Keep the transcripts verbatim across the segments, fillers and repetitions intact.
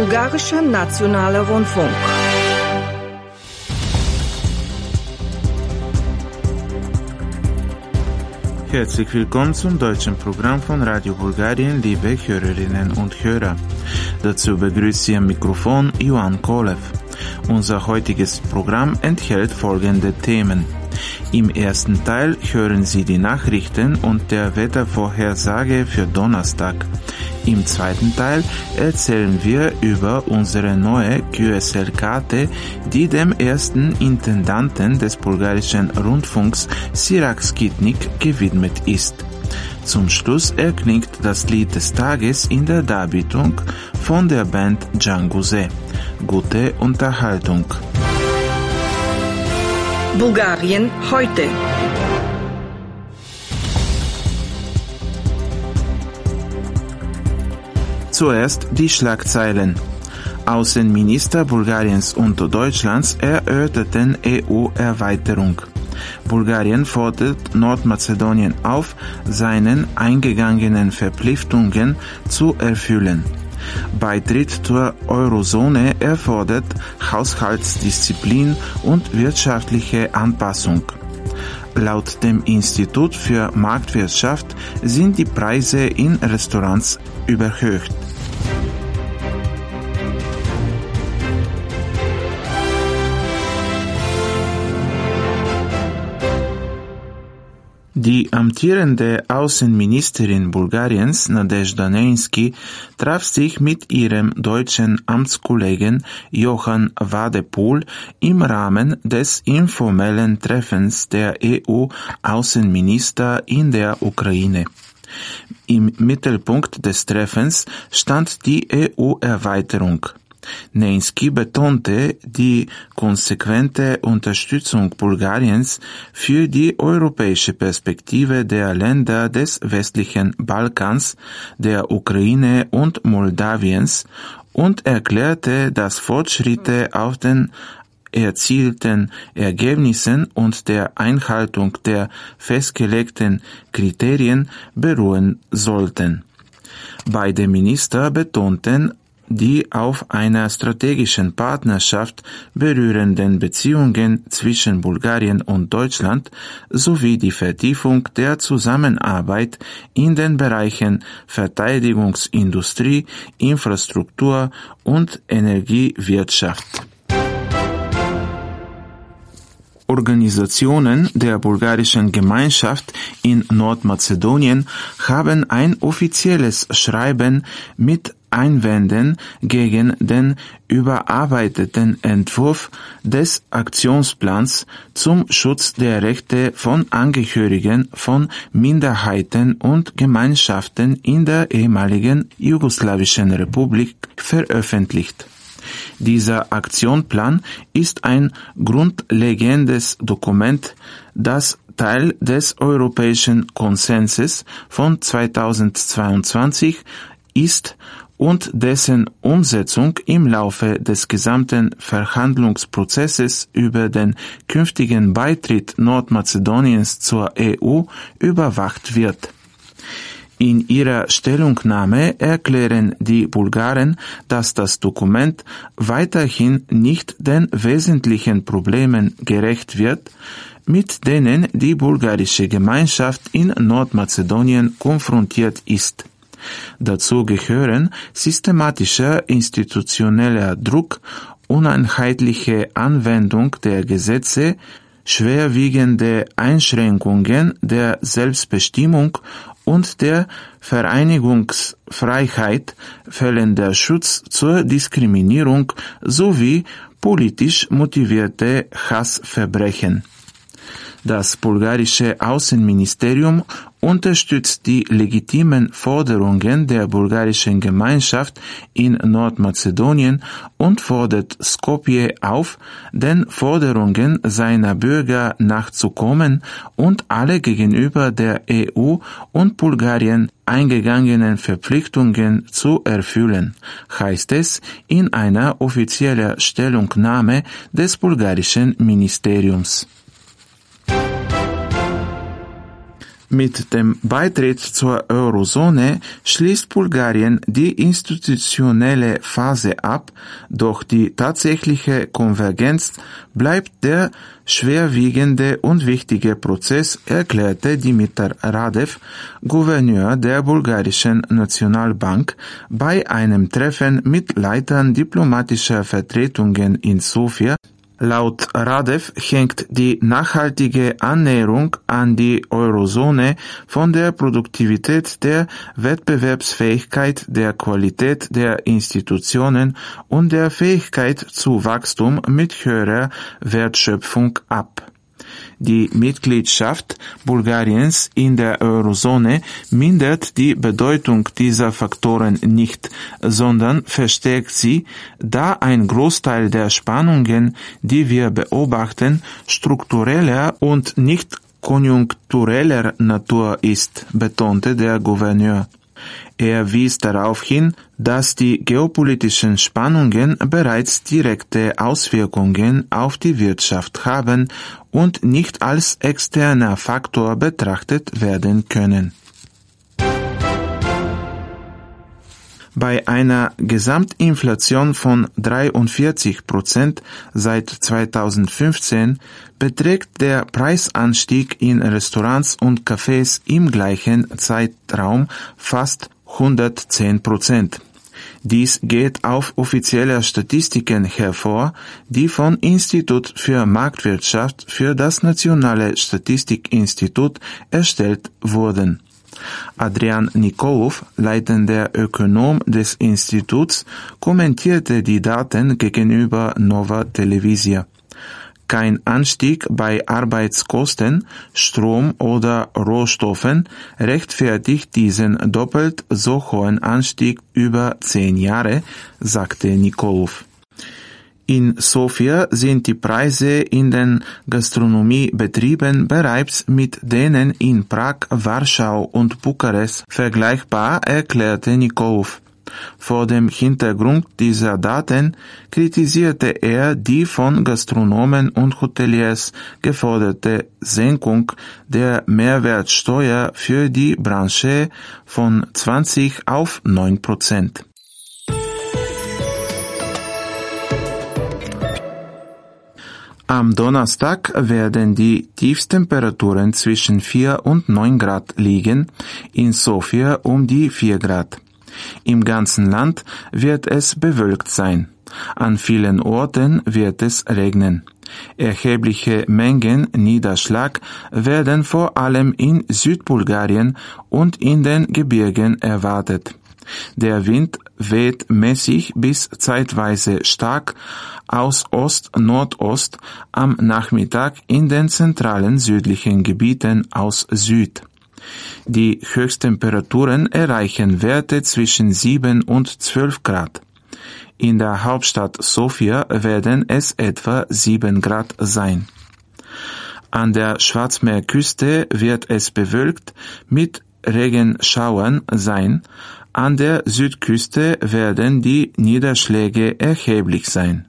Bulgarischer Nationaler Rundfunk. Herzlich willkommen zum deutschen Programm von Radio Bulgarien, liebe Hörerinnen und Hörer. Dazu begrüßt Sie am Mikrofon Ioan Kolev. Unser heutiges Programm enthält folgende Themen. Im ersten Teil hören Sie die Nachrichten und der Wettervorhersage für Donnerstag. Im zweiten Teil erzählen wir über unsere neue Q S L-Karte, die dem ersten Intendanten des bulgarischen Rundfunks Sirach Skitnik gewidmet ist. Zum Schluss erklingt das Lied des Tages in der Darbietung von der Band Djanguze. Gute Unterhaltung. Bulgarien heute. Zuerst die Schlagzeilen. Außenminister Bulgariens und Deutschlands erörterten E U-Erweiterung. Bulgarien fordert Nordmazedonien auf, seinen eingegangenen Verpflichtungen zu erfüllen. Beitritt zur Eurozone erfordert Haushaltsdisziplin und wirtschaftliche Anpassung. Laut dem Institut für Marktwirtschaft sind die Preise in Restaurants überhöht. Die amtierende Außenministerin Bulgariens, Nadezhda Neinsky, traf sich mit ihrem deutschen Amtskollegen Johann Wadepool im Rahmen des informellen Treffens der E U-Außenminister in der Ukraine. Im Mittelpunkt des Treffens stand die E U-Erweiterung. Neinsky betonte die konsequente Unterstützung Bulgariens für die europäische Perspektive der Länder des westlichen Balkans, der Ukraine und Moldawiens und erklärte, dass Fortschritte auf den erzielten Ergebnissen und der Einhaltung der festgelegten Kriterien beruhen sollten. Beide Minister betonten die auf einer strategischen Partnerschaft berührenden Beziehungen zwischen Bulgarien und Deutschland sowie die Vertiefung der Zusammenarbeit in den Bereichen Verteidigungsindustrie, Infrastruktur und Energiewirtschaft. Organisationen der bulgarischen Gemeinschaft in Nordmazedonien haben ein offizielles Schreiben mit Einwänden gegen den überarbeiteten Entwurf des Aktionsplans zum Schutz der Rechte von Angehörigen von Minderheiten und Gemeinschaften in der ehemaligen jugoslawischen Republik veröffentlicht. Dieser Aktionsplan ist ein grundlegendes Dokument, das Teil des europäischen Konsenses von zweitausendzweiundzwanzig ist und dessen Umsetzung im Laufe des gesamten Verhandlungsprozesses über den künftigen Beitritt Nordmazedoniens zur E U überwacht wird. In ihrer Stellungnahme erklären die Bulgaren, dass das Dokument weiterhin nicht den wesentlichen Problemen gerecht wird, mit denen die bulgarische Gemeinschaft in Nordmazedonien konfrontiert ist. Dazu gehören systematischer institutioneller Druck, uneinheitliche Anwendung der Gesetze, schwerwiegende Einschränkungen der Selbstbestimmung und der Vereinigungsfreiheit, fehlender Schutz zur Diskriminierung sowie politisch motivierte Hassverbrechen. Das bulgarische Außenministerium unterstützt die legitimen Forderungen der bulgarischen Gemeinschaft in Nordmazedonien und fordert Skopje auf, den Forderungen seiner Bürger nachzukommen und alle gegenüber der E U und Bulgarien eingegangenen Verpflichtungen zu erfüllen, heißt es in einer offiziellen Stellungnahme des bulgarischen Ministeriums. Mit dem Beitritt zur Eurozone schließt Bulgarien die institutionelle Phase ab, doch die tatsächliche Konvergenz bleibt der schwerwiegende und wichtige Prozess, erklärte Dimitar Radev, Gouverneur der bulgarischen Nationalbank, bei einem Treffen mit Leitern diplomatischer Vertretungen in Sofia. Laut Radev hängt die nachhaltige Annäherung an die Eurozone von der Produktivität, der Wettbewerbsfähigkeit, der Qualität der Institutionen und der Fähigkeit zu Wachstum mit höherer Wertschöpfung ab. Die Mitgliedschaft Bulgariens in der Eurozone mindert die Bedeutung dieser Faktoren nicht, sondern verstärkt sie, da ein Großteil der Spannungen, die wir beobachten, struktureller und nicht konjunktureller Natur ist, betonte der Gouverneur. Er wies darauf hin, dass die geopolitischen Spannungen bereits direkte Auswirkungen auf die Wirtschaft haben und nicht als externer Faktor betrachtet werden können. Bei einer Gesamtinflation von dreiundvierzig Prozent seit zweitausendfünfzehn beträgt der Preisanstieg in Restaurants und Cafés im gleichen Zeitraum fast hundertzehn Prozent. Dies geht auf offizielle Statistiken hervor, die vom Institut für Marktwirtschaft für das Nationale Statistikinstitut erstellt wurden. Adrian Nikolov, leitender Ökonom des Instituts, kommentierte die Daten gegenüber Nova Televizija. Kein Anstieg bei Arbeitskosten, Strom oder Rohstoffen rechtfertigt diesen doppelt so hohen Anstieg über zehn Jahre, sagte Nikolov. In Sofia sind die Preise in den Gastronomiebetrieben bereits mit denen in Prag, Warschau und Bukarest vergleichbar, erklärte Nikolov. Vor dem Hintergrund dieser Daten kritisierte er die von Gastronomen und Hoteliers geforderte Senkung der Mehrwertsteuer für die Branche von zwanzig auf neun Prozent. Am Donnerstag werden die Tiefstemperaturen zwischen vier und neun Grad liegen, in Sofia um die vier Grad. Im ganzen Land wird es bewölkt sein. An vielen Orten wird es regnen. Erhebliche Mengen Niederschlag werden vor allem in Südbulgarien und in den Gebirgen erwartet. Der Wind weht mäßig bis zeitweise stark aus Ost-Nordost, am Nachmittag in den zentralen südlichen Gebieten aus Süd. Die Höchsttemperaturen erreichen Werte zwischen sieben und zwölf Grad. In der Hauptstadt Sofia werden es etwa sieben Grad sein. An der Schwarzmeerküste wird es bewölkt mit Regenschauern sein. An der Südküste werden die Niederschläge erheblich sein.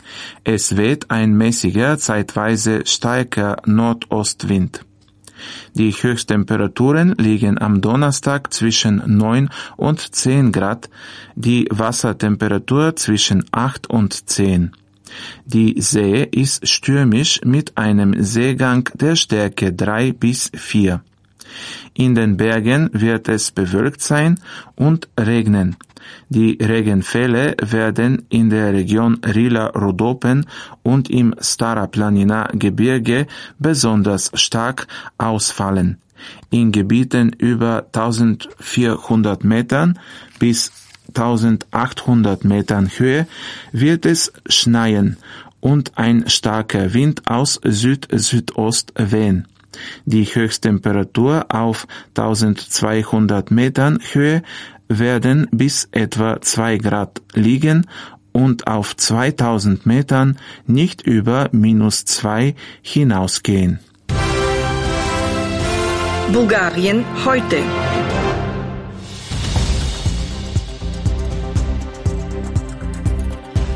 Es weht ein mäßiger, zeitweise starker Nordostwind. Die Höchsttemperaturen liegen am Donnerstag zwischen neun und zehn Grad, die Wassertemperatur zwischen acht und zehn. Die See ist stürmisch mit einem Seegang der Stärke drei bis vier. In den Bergen wird es bewölkt sein und regnen. Die Regenfälle werden in der Region Rila-Rodopen und im Stara Planina-Gebirge besonders stark ausfallen. In Gebieten über eintausendvierhundert Metern bis eintausendachthundert Metern Höhe wird es schneien und ein starker Wind aus Süd-Südost wehen. Die Höchsttemperatur auf eintausendzweihundert Metern Höhe werden bis etwa zwei Grad liegen und auf zweitausend Metern nicht über minus zwei hinausgehen. Bulgarien heute.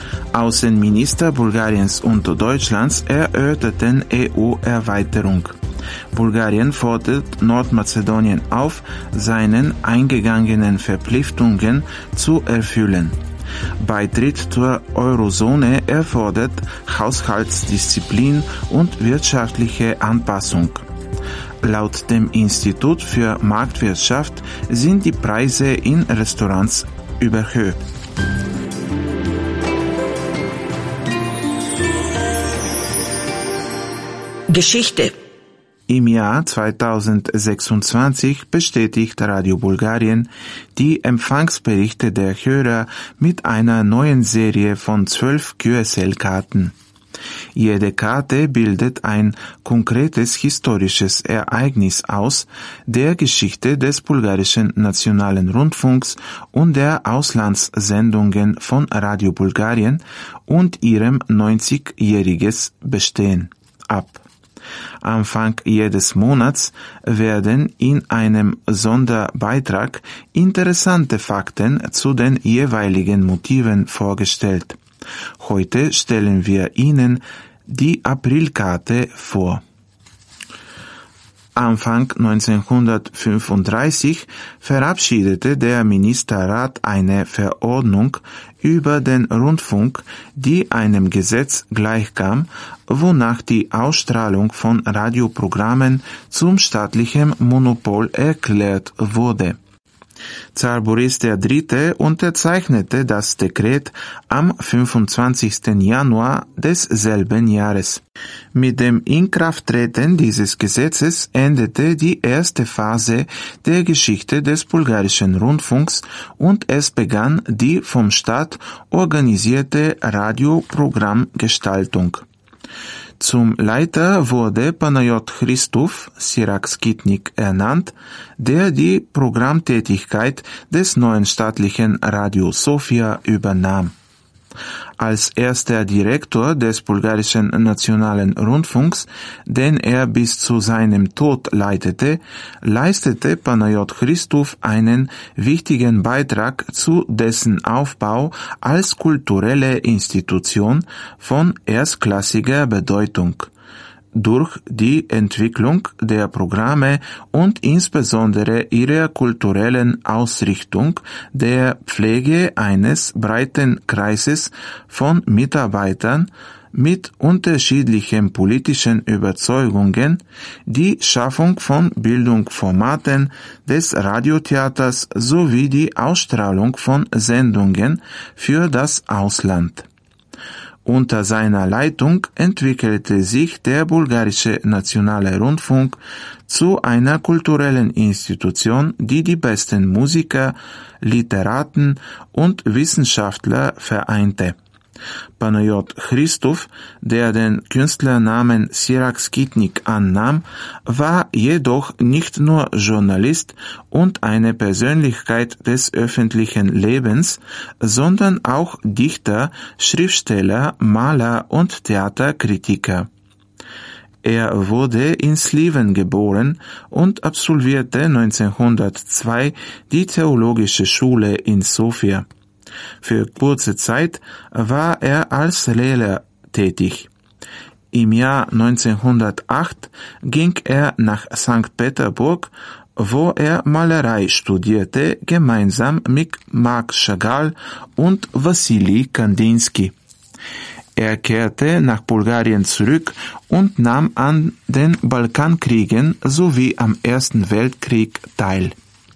Außenminister Bulgariens und Deutschlands erörterten E U-Erweiterung. Bulgarien fordert Nordmazedonien auf, seinen eingegangenen Verpflichtungen zu erfüllen. Beitritt zur Eurozone erfordert Haushaltsdisziplin und wirtschaftliche Anpassung. Laut dem Institut für Marktwirtschaft sind die Preise in Restaurants überhöht. Geschichte. Im Jahr zweitausendsechsundzwanzig bestätigt Radio Bulgarien die Empfangsberichte der Hörer mit einer neuen Serie von zwölf Q S L-Karten. Jede Karte bildet ein konkretes historisches Ereignis aus, der Geschichte des bulgarischen Nationalen Rundfunks und der Auslandssendungen von Radio Bulgarien und ihrem neunzigjähriges Bestehen ab. Anfang jedes Monats werden in einem Sonderbeitrag interessante Fakten zu den jeweiligen Motiven vorgestellt. Heute stellen wir Ihnen die Aprilkarte vor. Anfang neunzehnhundertfünfunddreißig verabschiedete der Ministerrat eine Verordnung über den Rundfunk, die einem Gesetz gleichkam, wonach die Ausstrahlung von Radioprogrammen zum staatlichen Monopol erklärt wurde. Zar Boris der Dritte unterzeichnete das Dekret am fünfundzwanzigsten Januar desselben Jahres. Mit dem Inkrafttreten dieses Gesetzes endete die erste Phase der Geschichte des bulgarischen Rundfunks und es begann die vom Staat organisierte Radioprogrammgestaltung. Zum Leiter wurde Panayot Christov, Sirach Skitnik, ernannt, der die Programmtätigkeit des neuen staatlichen Radio Sofia übernahm. Als erster Direktor des bulgarischen Nationalen Rundfunks, den er bis zu seinem Tod leitete, leistete Panayot Christov einen wichtigen Beitrag zu dessen Aufbau als kulturelle Institution von erstklassiger Bedeutung. Durch die Entwicklung der Programme und insbesondere ihrer kulturellen Ausrichtung, der Pflege eines breiten Kreises von Mitarbeitern mit unterschiedlichen politischen Überzeugungen, die Schaffung von Bildungsformaten des Radiotheaters sowie die Ausstrahlung von Sendungen für das Ausland. Unter seiner Leitung entwickelte sich der bulgarische Nationale Rundfunk zu einer kulturellen Institution, die die besten Musiker, Literaten und Wissenschaftler vereinte. Panayot Christov, der den Künstlernamen Sirach Skitnik annahm, war jedoch nicht nur Journalist und eine Persönlichkeit des öffentlichen Lebens, sondern auch Dichter, Schriftsteller, Maler und Theaterkritiker. Er wurde in Sliven geboren und absolvierte neunzehnhundertzwei die Theologische Schule in Sofia. Für kurze Zeit war er als Lehrer tätig. Im Jahr neunzehnhundertacht ging er nach Sankt Peterburg, wo er Malerei studierte, gemeinsam mit Marc Chagall und Wassili Kandinsky. Er kehrte nach Bulgarien zurück und nahm an den Balkankriegen sowie am Ersten Weltkrieg teil.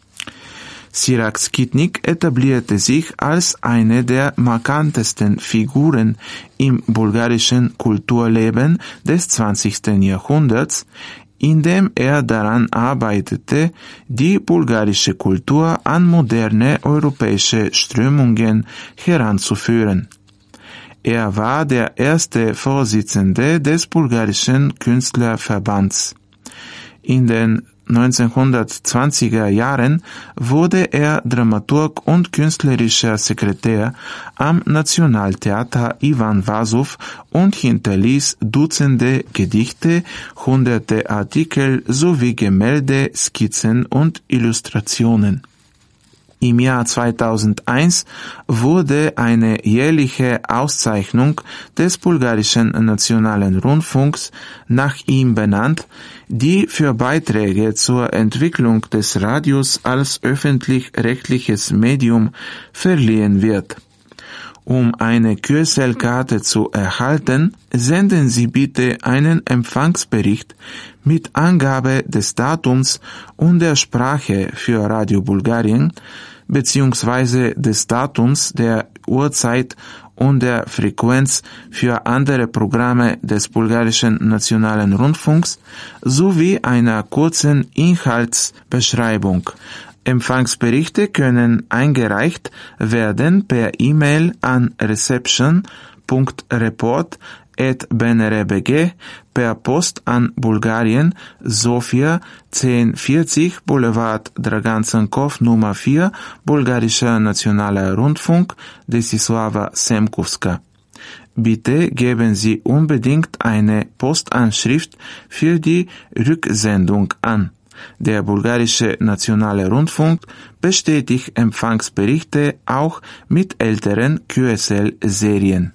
Sirach Skitnik etablierte sich als eine der markantesten Figuren im bulgarischen Kulturleben des zwanzigsten Jahrhunderts, indem er daran arbeitete, die bulgarische Kultur an moderne europäische Strömungen heranzuführen. Er war der erste Vorsitzende des bulgarischen Künstlerverbands. In den neunzehnhundertzwanziger Jahren wurde er Dramaturg und künstlerischer Sekretär am Nationaltheater Ivan Vasow und hinterließ Dutzende Gedichte, hunderte Artikel sowie Gemälde, Skizzen und Illustrationen. Im Jahr zweitausendeins wurde eine jährliche Auszeichnung des bulgarischen Nationalen Rundfunks nach ihm benannt, die für Beiträge zur Entwicklung des Radios als öffentlich-rechtliches Medium verliehen wird. Um eine Kürzelkarte zu erhalten, senden Sie bitte einen Empfangsbericht mit Angabe des Datums und der Sprache für Radio Bulgarien beziehungsweise des Datums, der Uhrzeit und der Frequenz für andere Programme des bulgarischen Nationalen Rundfunks sowie einer kurzen Inhaltsbeschreibung. Empfangsberichte können eingereicht werden per E-Mail an reception punkt report at b n r punkt b g, per Post an Bulgarien, Sofia, zehn vierzig Boulevard Dragan Tsankov Nummer vier, Bulgarischer Nationaler Rundfunk, Desislava Semkovska. Bitte geben Sie unbedingt eine Postanschrift für die Rücksendung an. Der Bulgarische Nationale Rundfunk bestätigt Empfangsberichte auch mit älteren Q S L-Serien.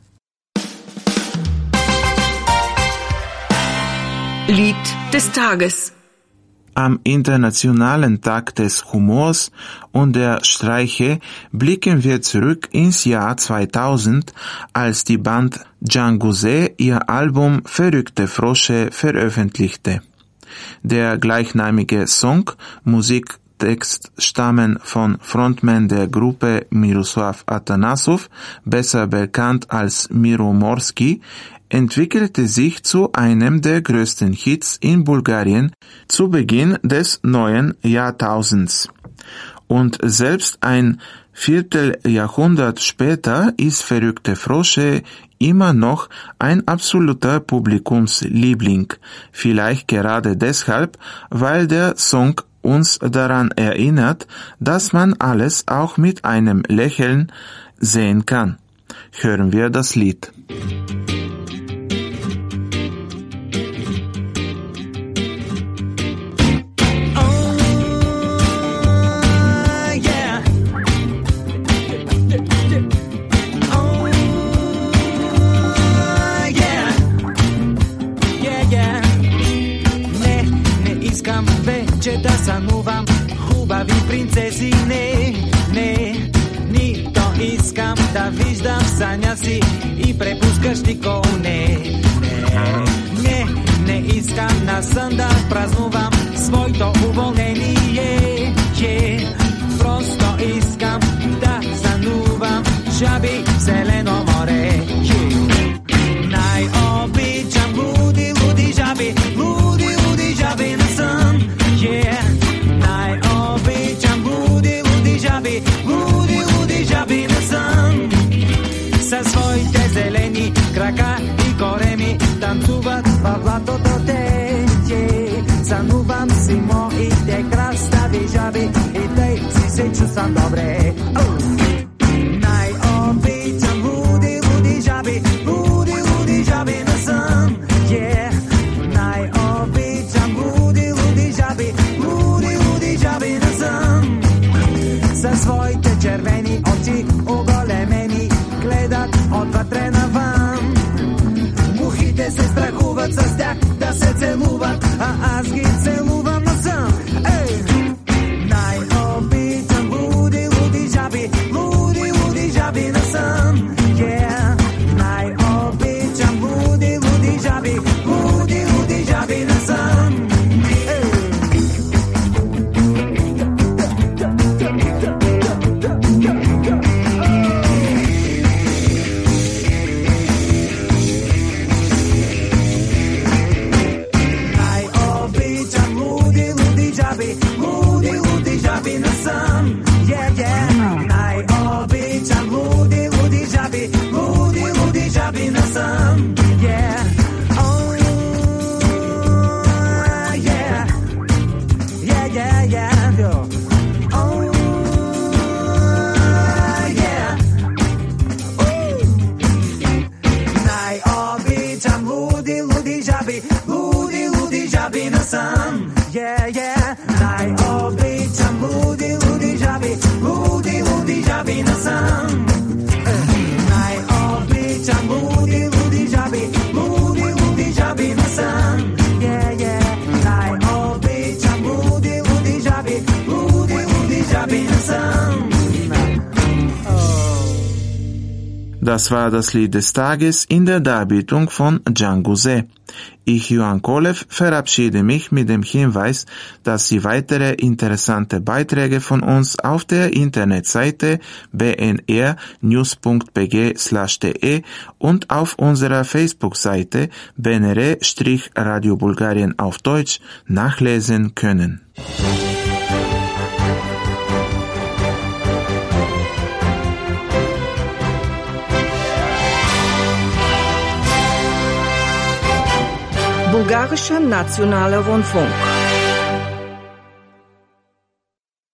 Lied des Tages. Am Internationalen Tag des Humors und der Streiche blicken wir zurück ins Jahr zweitausend, als die Band Djangoze ihr Album Verrückte Frosche veröffentlichte. Der gleichnamige Song, Musiktext stammen von Frontman der Gruppe Miroslav Atanasov, besser bekannt als Miro Morski, entwickelte sich zu einem der größten Hits in Bulgarien zu Beginn des neuen Jahrtausends. Und selbst ein Vierteljahrhundert später ist Verrückte Frosche immer noch ein absoluter Publikumsliebling. Vielleicht gerade deshalb, weil der Song uns daran erinnert, dass man alles auch mit einem Lächeln sehen kann. Hören wir das Lied. Да сънувам хубави принцеси, не, не, нито искам да виждам в съня си и препускащи коне. Не, не, не искам на сън да празнувам своето уволнение. Е, просто искам да сънувам жаби в зелено море. Е, най-обичам луди, луди жаби, луди, луди жаби на сън. Yeah, най-обичам луди, луди жаби, луди, луди жаби на сън. Със своите зелени крака и кореми танцуват във блатото те. Yeah, сънувам си моите крастави жаби и тъй си се чувствам добре. Oh. Най-обичам луди, луди жаби, луди, луди жаби на сън. Yeah, най-обичам луди, луди жаби, луди, луди жаби на сън. Със своите червени очи оголемени гледат отвътре навън. Мухите се страхуват с тях да се целуват, а аз ги целувам на сън. Ей! Най-обичам луди, луди жаби, луди, луди жаби на сън. Yeah! Най-обичам луди, луди жаби, луди, луди жаби на сън. Yeah, yeah, най-обичам луди, луди жаби, луди, jabi na sun. Nai obi chan ludi ludi jabi, ludi ludi jabi na sun. Yeah, yeah. Nai obi chan ludi ludi jabi, ludi ludi jabi na sun. Das war das Lied des Tages in der Darbietung von Django Se. Ich, Johann Kolev, verabschiede mich mit dem Hinweis, dass Sie weitere interessante Beiträge von uns auf der Internetseite b n r news punkt b g slash d e und auf unserer Facebook-Seite b n r Radio Bulgarien auf Deutsch nachlesen können. Bulgarischer Nationaler Rundfunk.